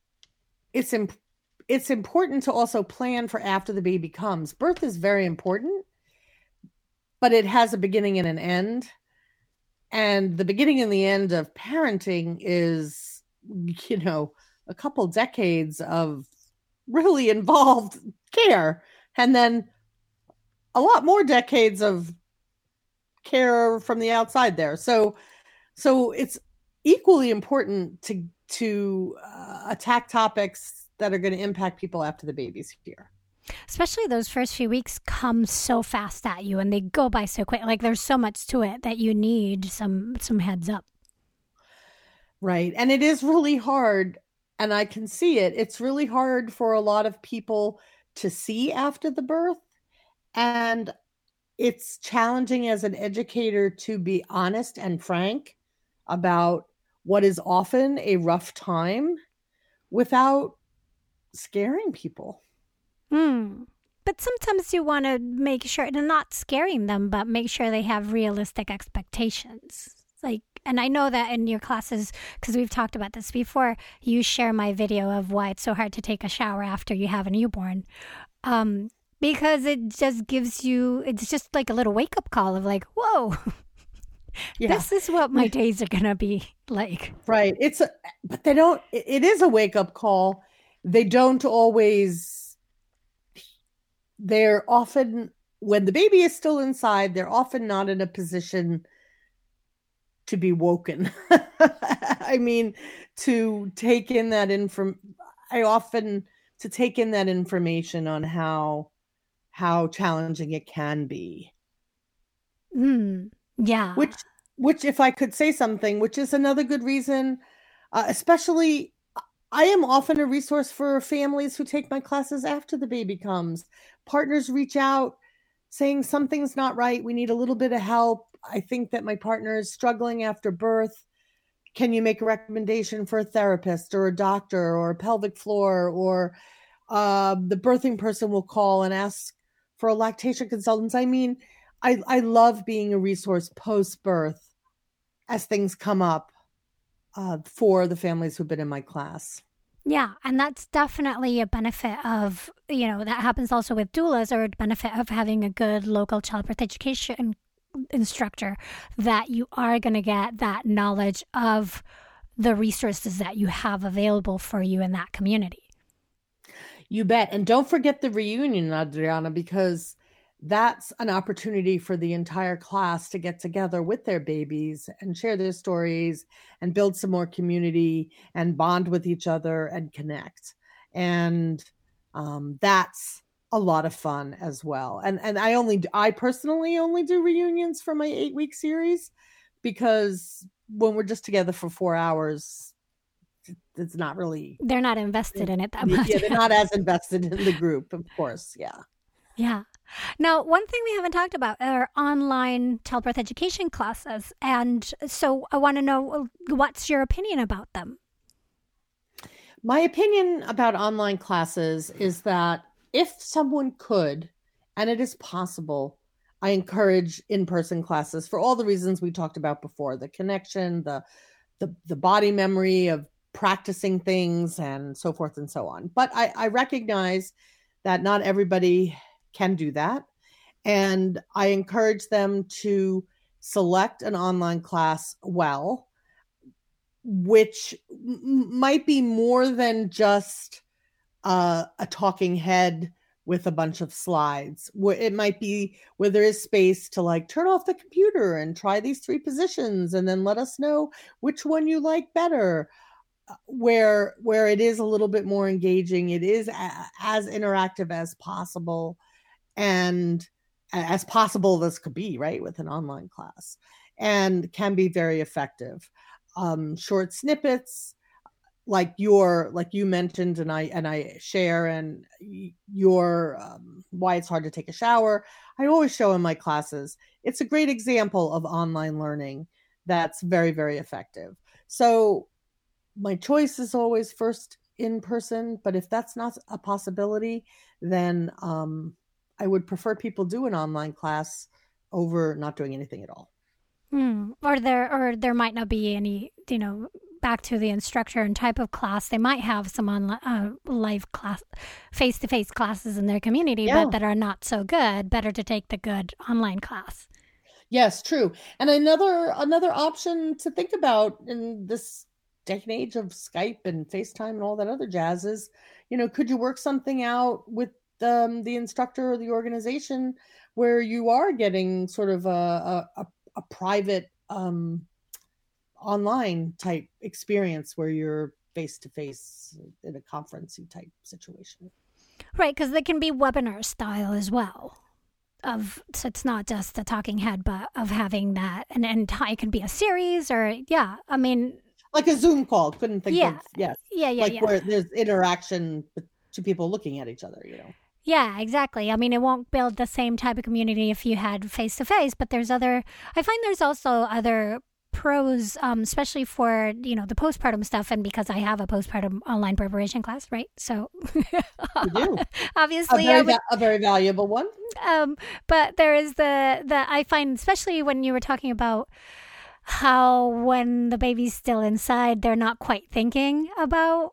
It's important to also plan for after the baby comes. Birth is very important, but it has a beginning and an end. And the beginning and the end of parenting is, a couple decades of really involved care. And then a lot more decades of care from the outside there. So it's equally important to attack topics that are going to impact people after the baby's here. Especially those first few weeks come so fast at you, and they go by so quick. Like, there's so much to it that you need some heads up. Right. And it is really hard, and I can see it. It's really hard for a lot of people to see after the birth. And it's challenging as an educator to be honest and frank about what is often a rough time without scaring people. But sometimes you want to make sure, and not scaring them, but make sure they have realistic expectations. Like, And I know that in your classes, because we've talked about this before, you share my video of why it's so hard to take a shower after you have a newborn. Because it just gives you, it's just like a little wake up call of like, whoa, this is what my days are going to be like. Right. But they don't, it is a wake up call. They don't always, they're often, when the baby is still inside, they're often not in a position to be woken. I mean, to take in that information on how challenging it can be. Yeah. Which, if I could say something, which is another good reason, especially, I am often a resource for families who take my classes after the baby comes. Partners reach out saying something's not right. We need a little bit of help. I think that my partner is struggling after birth. Can you make a recommendation for a therapist or a doctor or a pelvic floor? Or the birthing person will call and ask for a lactation consultant. I mean, I love being a resource post-birth as things come up for the families who've been in my class. Yeah, and that's definitely a benefit of, that happens also with doulas, or a benefit of having a good local childbirth education instructor, that you are going to get that knowledge of the resources that you have available for you in that community. You bet. And don't forget the reunion, Adriana, because that's an opportunity for the entire class to get together with their babies and share their stories and build some more community and bond with each other and connect. And that's a lot of fun as well. And I personally only do reunions for my 8-week series, because when we're just together for 4 hours, it's not really... They're not invested in it that much. Yeah, they're not as invested in the group, of course. Yeah. Yeah. Now, one thing we haven't talked about are online childbirth education classes. And so I want to know, what's your opinion about them? My opinion about online classes is that if someone could, and it is possible, I encourage in-person classes for all the reasons we talked about before: the connection, the body memory of practicing things, and so forth and so on. But I recognize that not everybody can do that. And I encourage them to select an online class well, which might be more than just a talking head with a bunch of slides. It might be where there is space to like turn off the computer and try these 3 positions and then let us know which one you like better. Where it is a little bit more engaging, it is as interactive as possible, and as possible as could be, right, with an online class, and can be very effective. Short snippets, like you mentioned, and I share, and your why it's hard to take a shower, I always show in my classes. It's a great example of online learning that's very, very effective. So my choice is always first in person, but if that's not a possibility, then I would prefer people do an online class over not doing anything at all. Or there might not be any, back to the instructor and type of class. They might have some online live class, face-to-face classes in their community, but that are not so good. Better to take the good online class. Yes, true. And another option to think about in this day and age of Skype and FaceTime and all that other jazz is, could you work something out with the instructor or the organization where you are getting sort of a private online type experience where you're face to face in a conferencey type situation? Right, because they can be webinar style as well. So it's not just a talking head, but of having that, and it can be a series, or like a Zoom call. Couldn't think of where there's interaction with 2 people looking at each other, Yeah, exactly. It won't build the same type of community if you had face-to-face, but I find there's also other pros, especially for, the postpartum stuff, and because I have a postpartum online preparation class, right? So you do. Obviously a very valuable one. But there is the I find, especially when you were talking about how when the baby's still inside, they're not quite thinking about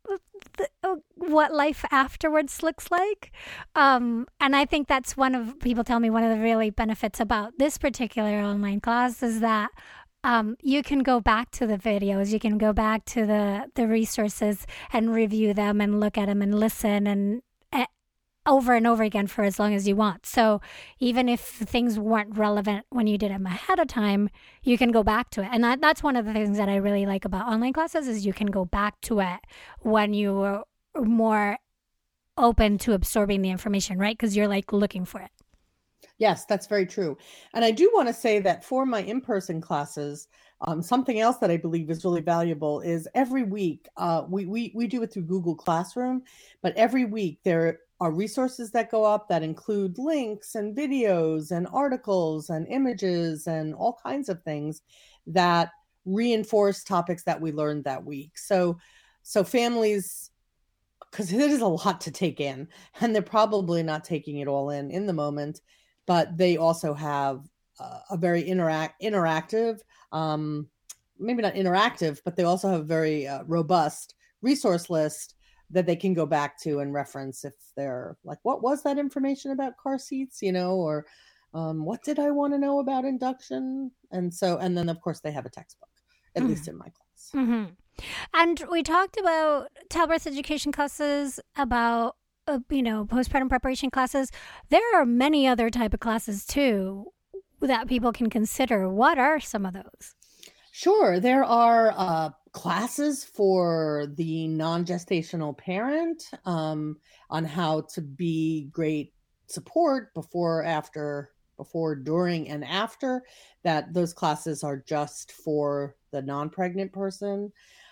what life afterwards looks like. And I think that's people tell me one of the really benefits about this particular online class is that you can go back to the videos, you can go back to the resources and review them and look at them and listen and over and over again for as long as you want. So even if things weren't relevant when you did them ahead of time, you can go back to it. And that's one of the things that I really like about online classes is you can go back to it when you are more open to absorbing the information, right? Because you're like looking for it. Yes, that's very true. And I do want to say that for my in-person classes, something else that I believe is really valuable is every week, we do it through Google Classroom, but every week there are resources that go up that include links and videos and articles and images and all kinds of things that reinforce topics that we learned that week. So families, because it is a lot to take in, and they're probably not taking it all in the moment, but they also have a very interactive, maybe not interactive, but they also have a very robust resource list that they can go back to and reference if they're like, what was that information about car seats, or what did I want to know about induction? And then of course they have a textbook, at least in my class. Mm-hmm. And we talked about childbirth education classes, about postpartum preparation classes. There are many other type of classes too that people can consider. What are some of those? Sure. There are classes for the non-gestational parent on how to be great support before, during, and after. That those classes are just for the non-pregnant person.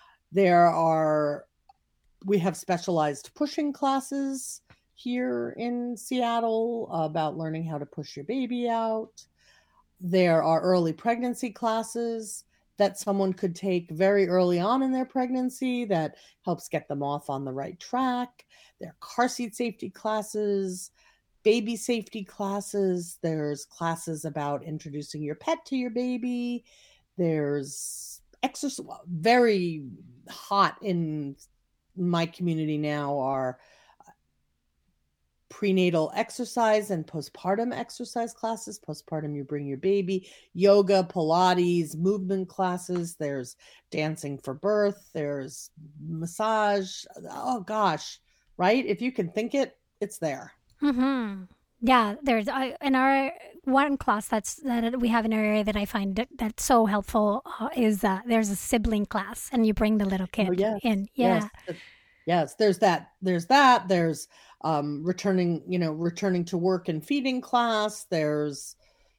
We have specialized pushing classes here in Seattle about learning how to push your baby out. There are early pregnancy classes that someone could take very early on in their pregnancy that helps get them off on the right track. There are car seat safety classes, baby safety classes. There's classes about introducing your pet to your baby. There's exercise. Very hot in my community now are prenatal exercise and postpartum exercise classes. Postpartum, you bring your baby. Yoga, Pilates, movement classes. There's dancing for birth. There's massage. Oh gosh, right? If you can think it, it's there. Mm-hmm. Yeah, there's in our one class that we have in our area that I find that's so helpful is there's a sibling class, and you bring the little kid in. Yeah. Yes, there's that. There's returning to work and feeding class. There's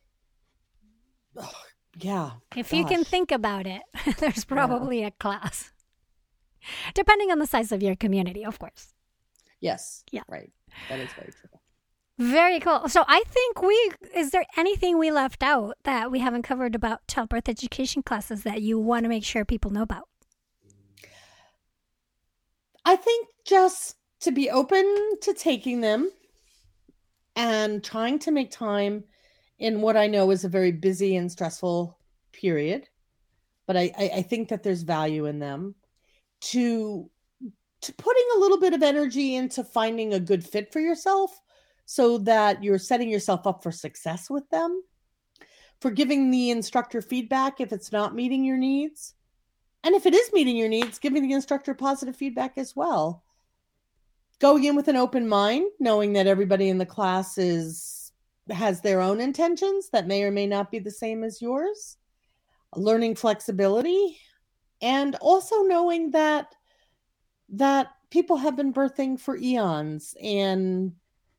If you can think about it, there's probably a class. Depending on the size of your community, of course. Yes. Yeah. Right. That is very true. Very cool. So I think is there anything we left out that we haven't covered about childbirth education classes that you want to make sure people know about? I think just to be open to taking them and trying to make time in what I know is a very busy and stressful period. But I think that there's value in them to putting a little bit of energy into finding a good fit for yourself so that you're setting yourself up for success with them, for giving the instructor feedback if it's not meeting your needs. And if it is meeting your needs, giving the instructor positive feedback as well. Going in with an open mind, knowing that everybody in the class has their own intentions that may or may not be the same as yours. Learning flexibility, and also knowing that people have been birthing for eons, and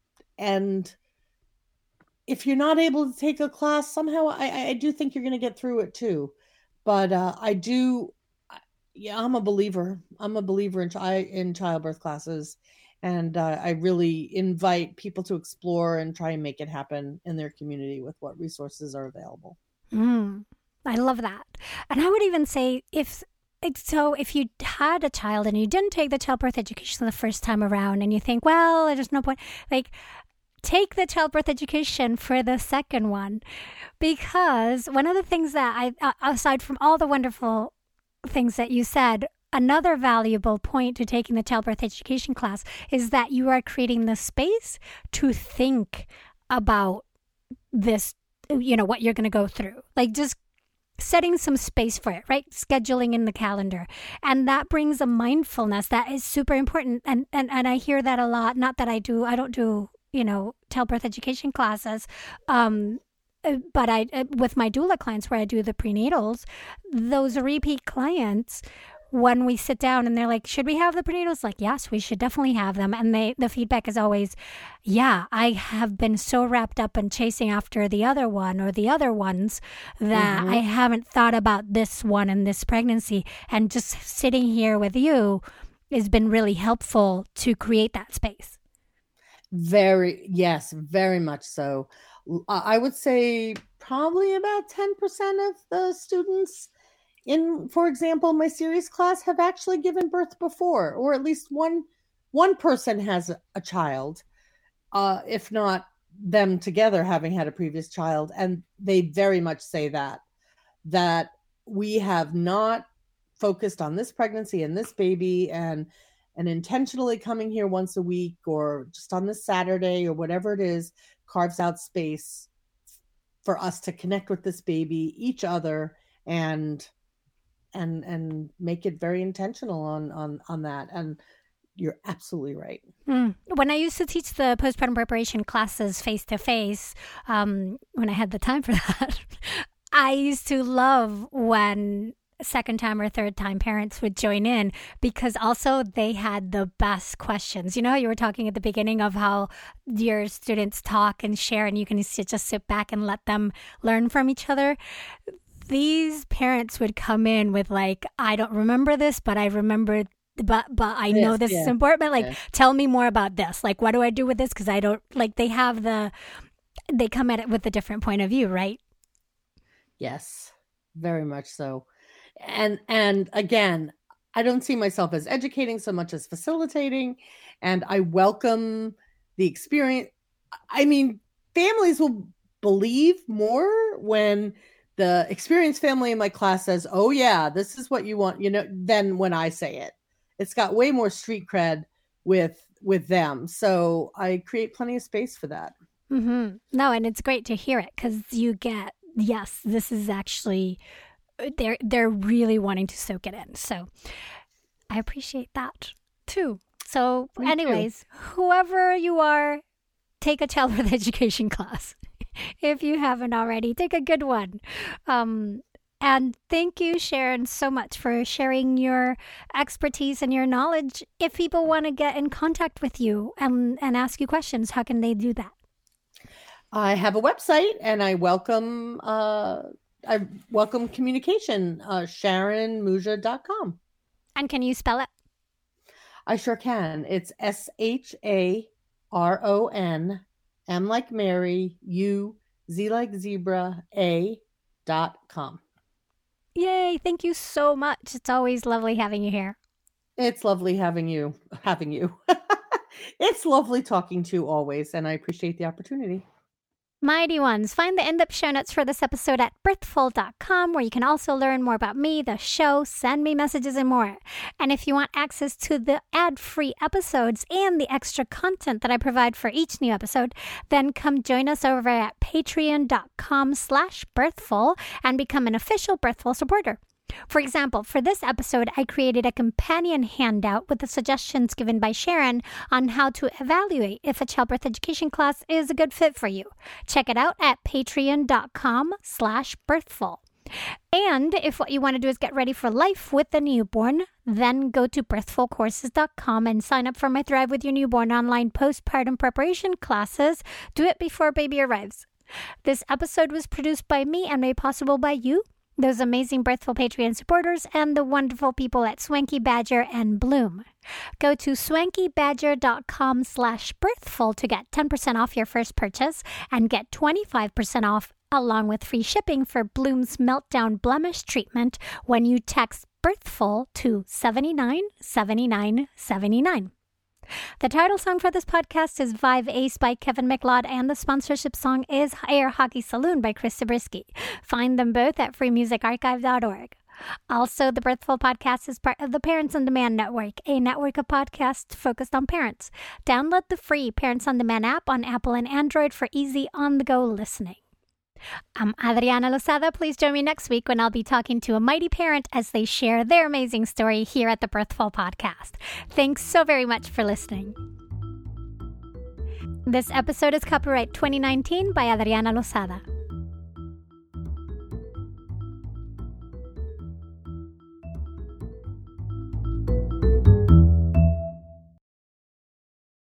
if you're not able to take a class, somehow I do think you're going to get through it too. But I'm a believer. I'm a believer in childbirth classes, and I really invite people to explore and try and make it happen in their community with what resources are available. I love that. And I would even say if you had a child and you didn't take the childbirth education the first time around and you think, well, there's no point, take the childbirth education for the second one, because one of the things that aside from all the wonderful things that you said, another valuable point to taking the childbirth education class is that you are creating the space to think about this, what you're going to go through. Like just setting some space for it, right? Scheduling in the calendar. And that brings a mindfulness that is super important. And I hear that a lot. Not that I don't do, childbirth education classes. But with my doula clients where I do the prenatals, those repeat clients, when we sit down and they're like, should we have the prenatals? Like, yes, we should definitely have them. And the feedback is always, yeah, I have been so wrapped up in chasing after the other one or the other ones that I haven't thought about this one and this pregnancy. And just sitting here with you has been really helpful to create that space. Very much so. I would say probably about 10% of the students in, for example, my series class have actually given birth before, or at least one person has a child, if not them together having had a previous child. And they very much say that we have not focused on this pregnancy and this baby and intentionally coming here once a week or just on this Saturday or whatever it is, carves out space for us to connect with this baby, each other, and make it very intentional on that. And you're absolutely right. When I used to teach the postpartum preparation classes face to face, when I had the time for that, I used to love when second time or third time parents would join in, because also they had the best questions. You were talking at the beginning of how your students talk and share and you can just sit back and let them learn from each other. These parents would come in with like, I don't remember this, but I remember, but I know this is important. But like, tell me more about this. Like, what do I do with this? Because I don't like. They come at it with a different point of view, right? Yes, very much so. And again, I don't see myself as educating so much as facilitating, and I welcome the experience. I mean, families will believe more when the experienced family in my class says, oh yeah, this is what you want, than when I say it. It's got way more street cred with them. So I create plenty of space for that. Mm-hmm. No, and it's great to hear it because you get, yes, this is actually, they're really wanting to soak it in. So I appreciate that too. So anyways, whoever you are, take a childbirth education class. If you haven't already, take a good one. And thank you, Sharon, so much for sharing your expertise and your knowledge. If people want to get in contact with you and ask you questions, how can they do that? I have a website and I welcome communication, SharonMuja.com. And can you spell it? I sure can. It's SharonM like Mary, U, Z like zebra, A.com. Yay. Thank you so much. It's always lovely having you here. It's lovely having you. It's lovely talking to you always, and I appreciate the opportunity. Mighty ones, find the in-depth show notes for this episode at birthful.com, where you can also learn more about me, the show, send me messages, and more. And if you want access to the ad-free episodes and the extra content that I provide for each new episode, then come join us over at patreon.com/birthful and become an official Birthful supporter. For example, for this episode, I created a companion handout with the suggestions given by Sharon on how to evaluate if a childbirth education class is a good fit for you. Check it out at patreon.com/birthful. And if what you want to do is get ready for life with a newborn, then go to birthfulcourses.com and sign up for my Thrive with Your Newborn online postpartum preparation classes. Do it before baby arrives. This episode was produced by me and made possible by you, those amazing Birthful Patreon supporters, and the wonderful people at Swanky Badger and Bloom. Go to swankybadger.com/birthful to get 10% off your first purchase and get 25% off along with free shipping for Bloom's Meltdown Blemish treatment when you text Birthful to 797979. The title song for this podcast is Vive Ace by Kevin MacLeod, and the sponsorship song is Air Hockey Saloon by Chris Zabriskie. Find them both at freemusicarchive.org. Also, the Birthful podcast is part of the Parents on Demand Network, a network of podcasts focused on parents. Download the free Parents on Demand app on Apple and Android for easy on-the-go listening. I'm Adriana Lozada. Please join me next week when I'll be talking to a mighty parent as they share their amazing story here at the Birthful podcast. Thanks so very much for listening. This episode is copyright 2019 by Adriana Lozada.